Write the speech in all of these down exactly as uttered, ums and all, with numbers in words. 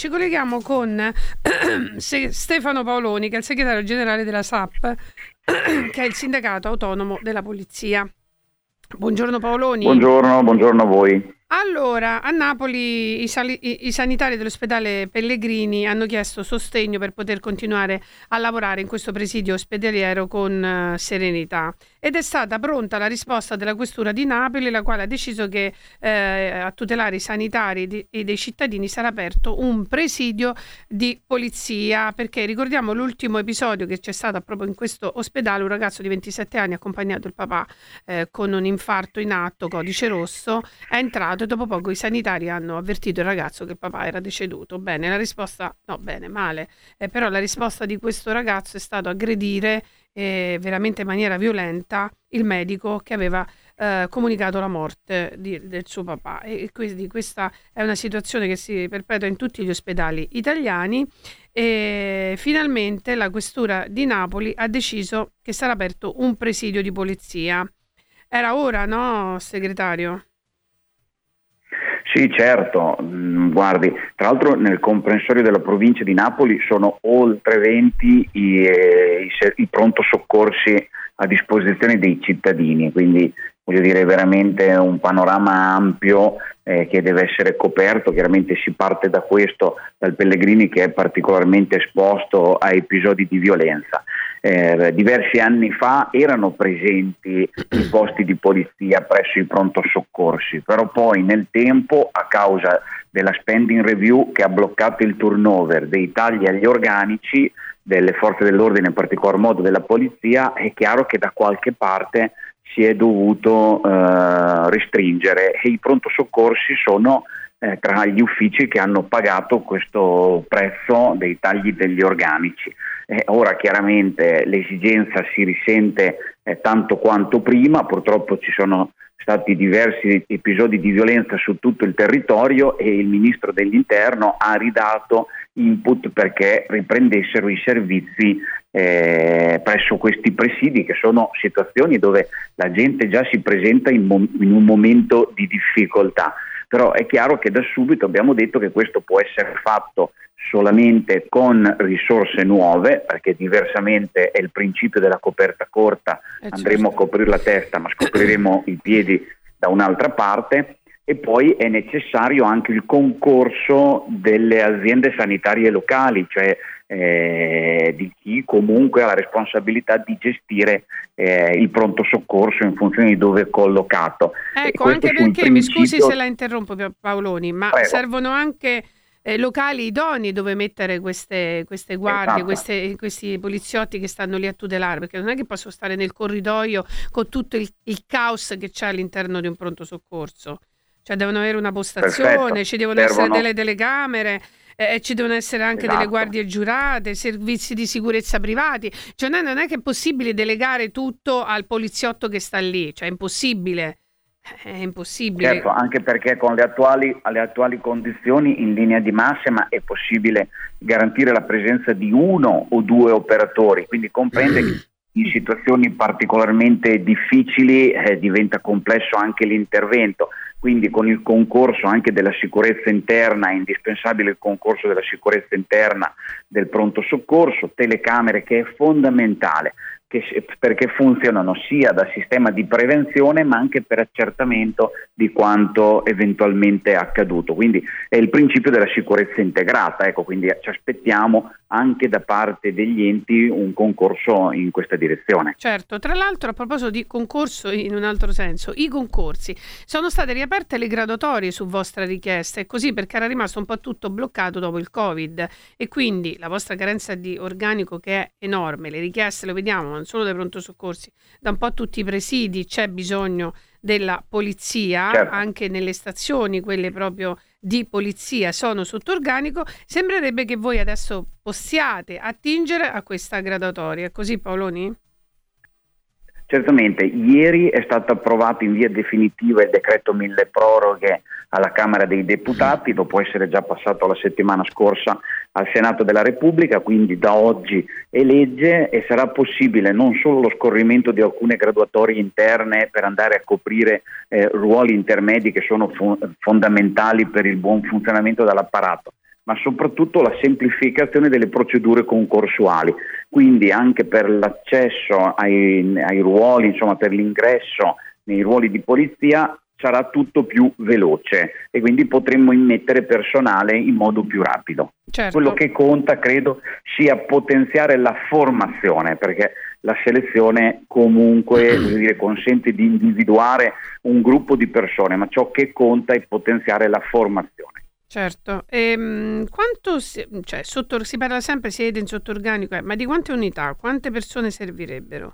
ci colleghiamo con Stefano Paoloni, che è il segretario generale della S A P, che è il sindacato autonomo della polizia. Buongiorno Paoloni. Buongiorno, buongiorno a voi. Allora, a Napoli i, sali- i, i sanitari dell'ospedale Pellegrini hanno chiesto sostegno per poter continuare a lavorare in questo presidio ospedaliero con uh, serenità, ed è stata pronta la risposta della questura di Napoli, la quale ha deciso che eh, a tutelare i sanitari di, e dei cittadini sarà aperto un presidio di polizia, perché ricordiamo l'ultimo episodio che c'è stato proprio in questo ospedale: un ragazzo di ventisette anni accompagnato il papà eh, con un infarto in atto, codice rosso, è entrato e dopo poco i sanitari hanno avvertito il ragazzo che il papà era deceduto. Bene, la risposta, no, bene, male, eh, però la risposta di questo ragazzo è stato aggredire eh, veramente in maniera violenta il medico che aveva eh, comunicato la morte di, del suo papà, e quindi questa è una situazione che si perpetua in tutti gli ospedali italiani. E finalmente la questura di Napoli ha deciso che sarà aperto un presidio di polizia. Era ora, no, segretario? Sì, certo. Guardi, tra l'altro nel comprensorio della provincia di Napoli sono oltre venti i, i, i pronto soccorsi a disposizione dei cittadini, quindi voglio dire veramente un panorama ampio eh, che deve essere coperto. Chiaramente si parte da questo, dal Pellegrini, che è particolarmente esposto a episodi di violenza. Eh, diversi anni fa erano presenti i posti di polizia presso i pronto soccorsi, però poi nel tempo, a causa della spending review che ha bloccato il turnover, dei tagli agli organici delle forze dell'ordine, in particolar modo della polizia, è chiaro che da qualche parte si è dovuto eh, restringere, e i pronto soccorsi sono eh, tra gli uffici che hanno pagato questo prezzo dei tagli degli organici. Eh, ora chiaramente l'esigenza si risente eh, tanto quanto prima. Purtroppo ci sono stati diversi episodi di violenza su tutto il territorio e il ministro dell'Interno ha ridato input perché riprendessero i servizi eh, presso questi presidi, che sono situazioni dove la gente già si presenta in, mo- in un momento di difficoltà. Però è chiaro che da subito abbiamo detto che questo può essere fatto solamente con risorse nuove, perché diversamente è il principio della coperta corta, eh andremo certo. a coprire la testa ma scopriremo i piedi da un'altra parte. E poi è necessario anche il concorso delle aziende sanitarie locali, cioè eh, di chi comunque ha la responsabilità di gestire eh, il pronto soccorso in funzione di dove è collocato. Ecco, anche perché, mi scusi se la interrompo Paoloni, ma Prego. servono anche eh, locali idonei dove mettere queste, queste guardie, Esatto. queste, questi poliziotti che stanno lì a tutelare, perché non è che posso stare nel corridoio con tutto il, il caos che c'è all'interno di un pronto soccorso. Cioè devono avere una postazione, Perfetto. ci devono Servono... essere delle telecamere, eh, ci devono essere anche esatto. delle guardie giurate, servizi di sicurezza privati. Cioè non è, non è che è possibile delegare tutto al poliziotto che sta lì, cioè è impossibile. È impossibile. Certo, anche perché con le attuali, alle attuali condizioni in linea di massima è possibile garantire la presenza di uno o due operatori, quindi comprende che in situazioni particolarmente difficili eh, diventa complesso anche l'intervento. Quindi con il concorso anche della sicurezza interna è indispensabile il concorso della sicurezza interna del pronto soccorso, telecamere, che è fondamentale, che, perché funzionano sia da sistema di prevenzione ma anche per accertamento di quanto eventualmente è accaduto. Quindi è il principio della sicurezza integrata, ecco, quindi ci aspettiamo anche da parte degli enti un concorso in questa direzione. Certo, tra l'altro a proposito di concorso in un altro senso, i concorsi sono state riaperte le graduatorie su vostra richiesta, e così perché era rimasto un po' tutto bloccato dopo il Covid, e quindi la vostra carenza di organico che è enorme, le richieste lo vediamo non solo dai pronto soccorsi, da un po' tutti i presidi c'è bisogno della polizia, certo. Anche nelle stazioni, quelle proprio di polizia, sono sotto organico. Sembrerebbe che voi adesso possiate attingere a questa graduatoria, è così Paoloni? Certamente, ieri è stato approvato in via definitiva il decreto mille proroghe alla Camera dei Deputati, dopo essere già passato la settimana scorsa al Senato della Repubblica, quindi da oggi è legge e sarà possibile non solo lo scorrimento di alcune graduatorie interne per andare a coprire eh, ruoli intermedi che sono fo- fondamentali per il buon funzionamento dell'apparato, ma soprattutto la semplificazione delle procedure concorsuali, quindi anche per l'accesso ai, ai ruoli, insomma per l'ingresso nei ruoli di polizia sarà tutto più veloce e quindi potremmo immettere personale in modo più rapido. Certo. Quello che conta, credo, sia potenziare la formazione, perché la selezione comunque voglio dire, consente di individuare un gruppo di persone, ma ciò che conta è potenziare la formazione. Certo, e, quanto si, cioè, sotto, si parla sempre siete in sotto organico, eh, ma di quante unità, quante persone servirebbero?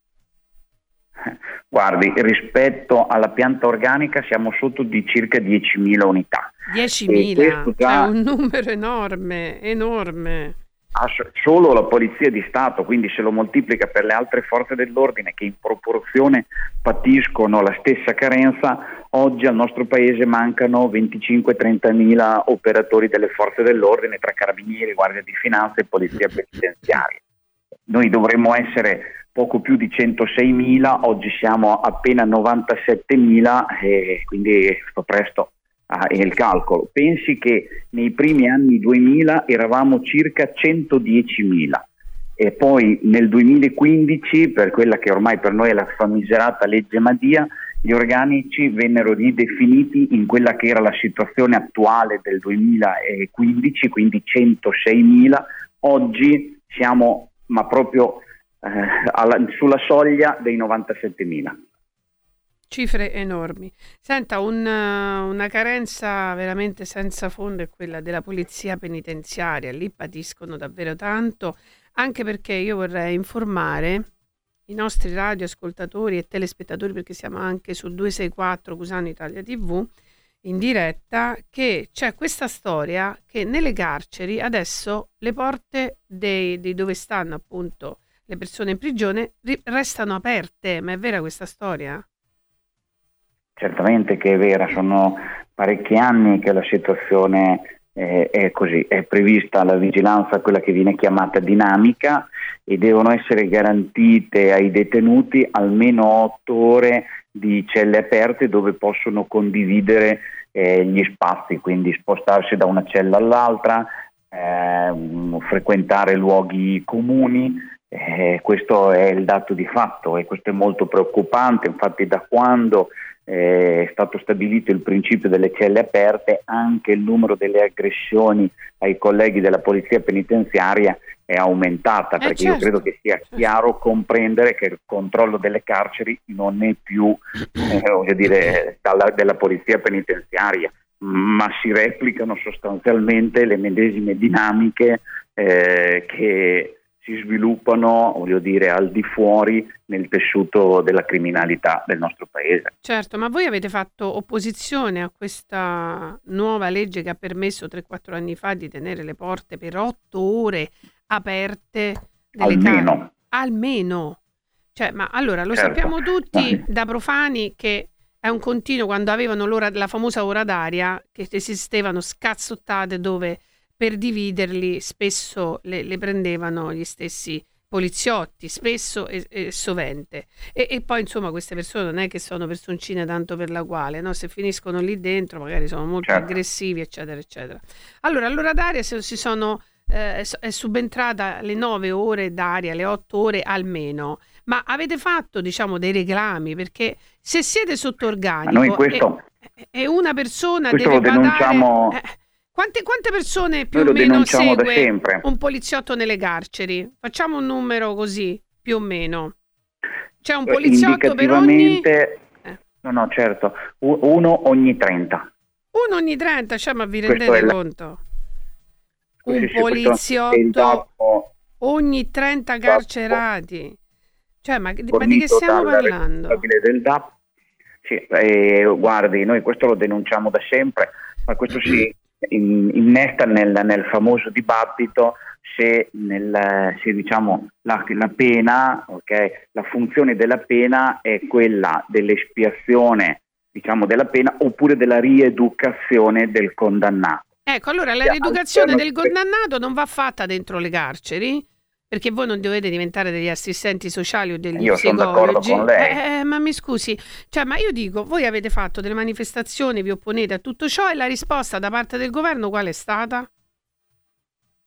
Guardi, rispetto alla pianta organica siamo sotto di circa diecimila unità. diecimila? Già... È un numero enorme, enorme. Solo la Polizia di Stato, quindi se lo moltiplica per le altre forze dell'ordine che in proporzione patiscono la stessa carenza, oggi al nostro paese mancano venticinque trentamila operatori delle forze dell'ordine tra carabinieri, guardia di finanza e polizia penitenziaria. Noi dovremmo essere poco più di centoseimila, oggi siamo appena novantasettemila e quindi sto presto ah, il calcolo. Pensi che nei primi anni duemila eravamo circa centodiecimila e poi nel duemilaquindici, per quella che ormai per noi è la famigerata legge Madia, gli organici vennero ridefiniti in quella che era la situazione attuale del duemilaquindici, quindi centoseimila. Oggi siamo ma proprio eh, alla, sulla soglia dei novantasettemila. Cifre enormi. Senta, un, una carenza veramente senza fondo è quella della polizia penitenziaria. Lì patiscono davvero tanto, anche perché io vorrei informare i nostri radioascoltatori e telespettatori, perché siamo anche sul duecentosessantaquattro Cusano Italia tivù in diretta, che c'è questa storia che nelle carceri adesso le porte dei, di dove stanno appunto le persone in prigione ri- restano aperte. Ma è vera questa storia? Certamente che è vera, sono parecchi anni che la situazione eh, è così, è prevista la vigilanza, quella che viene chiamata dinamica, e devono essere garantite ai detenuti almeno otto ore di celle aperte dove possono condividere eh, gli spazi, quindi spostarsi da una cella all'altra, eh, frequentare luoghi comuni. Eh, questo è il dato di fatto e questo è molto preoccupante. Infatti da quando eh, è stato stabilito il principio delle celle aperte, anche il numero delle aggressioni ai colleghi della polizia penitenziaria è aumentata, perché eh certo, io credo che sia chiaro comprendere che il controllo delle carceri non è più eh, voglio dire dalla, della polizia penitenziaria, ma si replicano sostanzialmente le medesime dinamiche eh, che si sviluppano, voglio dire, al di fuori nel tessuto della criminalità del nostro paese. Certo, ma voi avete fatto opposizione a questa nuova legge che ha permesso tre quattro anni fa di tenere le porte per otto ore aperte delle almeno case? Almeno. Cioè, ma allora lo certo. sappiamo tutti da profani che è un continuo, quando avevano l'ora, la famosa ora d'aria, che esistevano scazzottate dove per dividerli spesso le, le prendevano gli stessi poliziotti, spesso e, e sovente. E, e poi insomma queste persone non è che sono personcine tanto per la quale, no? Se finiscono lì dentro magari sono molto certo. aggressivi, eccetera, eccetera. Allora, l'ora d'aria se si sono eh, è subentrata le nove ore d'aria, le otto ore almeno. Ma avete fatto, diciamo, dei reclami? Perché se siete sotto organico, ma noi questo, e, e una persona questo deve lo denunciamo. badare, eh, Quante, quante persone più Noi o lo meno denunciamo segue un poliziotto nelle carceri? Facciamo un numero così, più o meno. C'è un poliziotto per ogni... Eh. No, no, certo. Uno ogni trenta. Uno ogni trenta, cioè, ma vi rendete la... conto? Sì, un sì, poliziotto ogni trenta carcerati. Cioè, ma, ma di che stiamo parlando? Del D A P. Sì, eh, guardi, noi questo lo denunciamo da sempre, ma questo si innesta nel, nel famoso dibattito se, nel, se diciamo la, la pena, okay, la funzione della pena è quella dell'espiazione, diciamo, della pena oppure della rieducazione del condannato. Ecco, allora la rieducazione del condannato non va fatta dentro le carceri, perché voi non dovete diventare degli assistenti sociali o degli io psicologi. Sono d'accordo con lei. Eh, ma mi scusi, cioè, ma io dico, voi avete fatto delle manifestazioni, vi opponete a tutto ciò e la risposta da parte del governo qual è stata?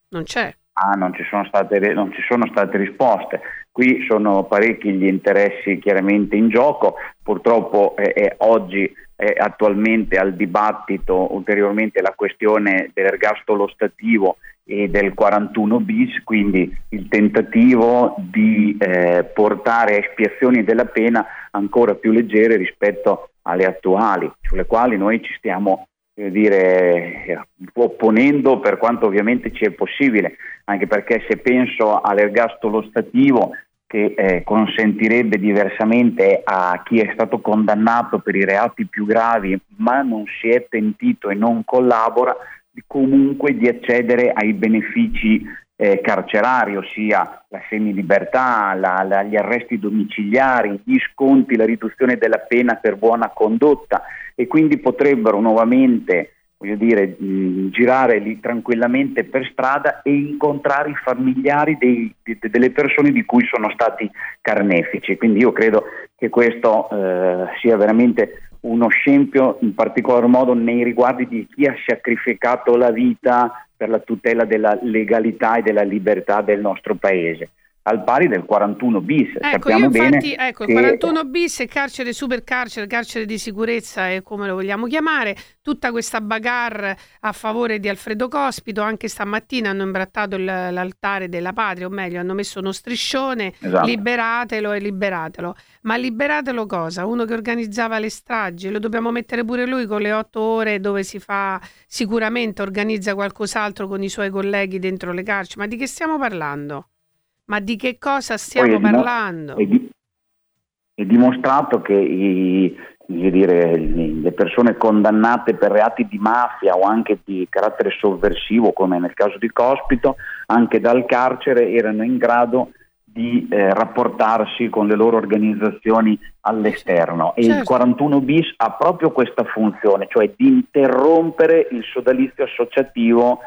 Non c'è. Ah, non ci sono state, non ci sono state risposte. Qui sono parecchi gli interessi chiaramente in gioco. Purtroppo eh, eh, oggi è attualmente al dibattito ulteriormente la questione dell'ergastolo ostativo e del quarantuno bis, quindi il tentativo di eh, portare espiazioni della pena ancora più leggere rispetto alle attuali, sulle quali noi ci stiamo eh, dire opponendo per quanto ovviamente ci è possibile, anche perché se penso all'ergastolo ostativo che eh, consentirebbe diversamente a chi è stato condannato per i reati più gravi ma non si è pentito e non collabora comunque di accedere ai benefici eh, carcerari, ossia la semilibertà, la, la, gli arresti domiciliari, gli sconti, la riduzione della pena per buona condotta, e quindi potrebbero nuovamente, voglio dire, mh, girare lì tranquillamente per strada e incontrare i familiari dei, de, delle persone di cui sono stati carnefici. Quindi io credo che questo eh, sia veramente uno scempio, in particolar modo nei riguardi di chi ha sacrificato la vita per la tutela della legalità e della libertà del nostro paese, al pari del quarantuno bis. Ecco, Sappiamo io infatti, bene ecco, che... il quarantuno bis è carcere, super carcere, carcere di sicurezza e come lo vogliamo chiamare, tutta questa bagarre a favore di Alfredo Cospito. Anche stamattina hanno imbrattato il, l'altare della patria, o meglio hanno messo uno striscione, esatto. Liberatelo e liberatelo. Ma liberatelo cosa? Uno che organizzava le stragi, lo dobbiamo mettere pure lui con le otto ore dove si fa, sicuramente organizza qualcos'altro con i suoi colleghi dentro le carceri. Ma di che stiamo parlando? Ma di che cosa stiamo Poi è parlando? È, di, è dimostrato che i, dire, le persone condannate per reati di mafia o anche di carattere sovversivo, come nel caso di Cospito, anche dal carcere erano in grado di eh, rapportarsi con le loro organizzazioni all'esterno, e certo. Il quarantuno bis ha proprio questa funzione, cioè di interrompere il sodalizio associativo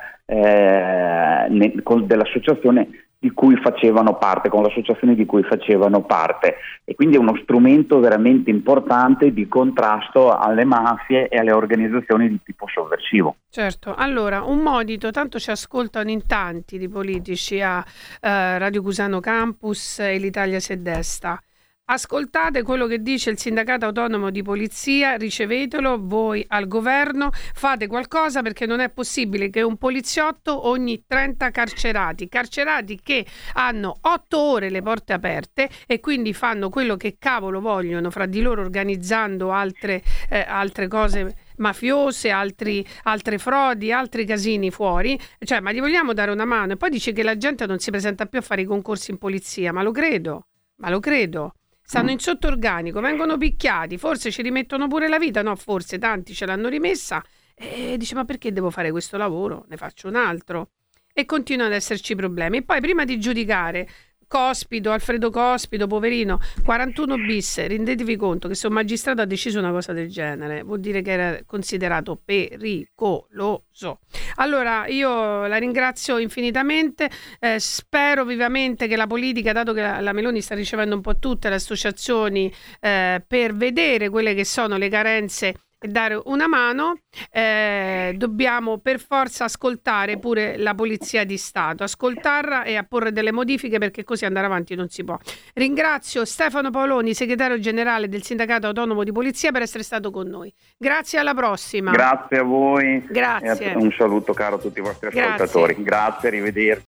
eh, ne, con, dell'associazione di cui facevano parte, con l'associazione di cui facevano parte, e quindi è uno strumento veramente importante di contrasto alle mafie e alle organizzazioni di tipo sovversivo. Certo, allora un monito, tanto ci ascoltano in tanti di politici a eh, Radio Cusano Campus e l'Italia si desta. Ascoltate quello che dice il sindacato autonomo di polizia, ricevetelo voi al governo, fate qualcosa, perché non è possibile che un poliziotto ogni trenta carcerati, carcerati che hanno otto ore le porte aperte e quindi fanno quello che cavolo vogliono fra di loro, organizzando altre, eh, altre cose mafiose, altri, altre frodi, altri casini fuori, cioè ma gli vogliamo dare una mano? E poi dice che la gente non si presenta più a fare i concorsi in polizia, ma lo credo, ma lo credo. Stanno in sottorganico, vengono picchiati, forse ci rimettono pure la vita, no forse tanti ce l'hanno rimessa, e dice ma perché devo fare questo lavoro, ne faccio un altro, e continuano ad esserci problemi. E poi prima di giudicare Cospito, Alfredo Cospito, poverino, quarantuno bis, rendetevi conto che se un magistrato ha deciso una cosa del genere vuol dire che era considerato pericoloso. Allora io la ringrazio infinitamente, eh, spero vivamente che la politica, dato che la, la Meloni sta ricevendo un po' tutte le associazioni eh, per vedere quelle che sono le carenze e dare una mano, eh, dobbiamo per forza ascoltare pure la Polizia di Stato, ascoltarla e apporre delle modifiche, perché così andare avanti non si può. Ringrazio Stefano Paoloni, segretario generale del Sindacato Autonomo di Polizia, per essere stato con noi. Grazie, alla prossima. Grazie a voi. Grazie. E un saluto caro a tutti i vostri ascoltatori. Grazie, Grazie, arrivederci.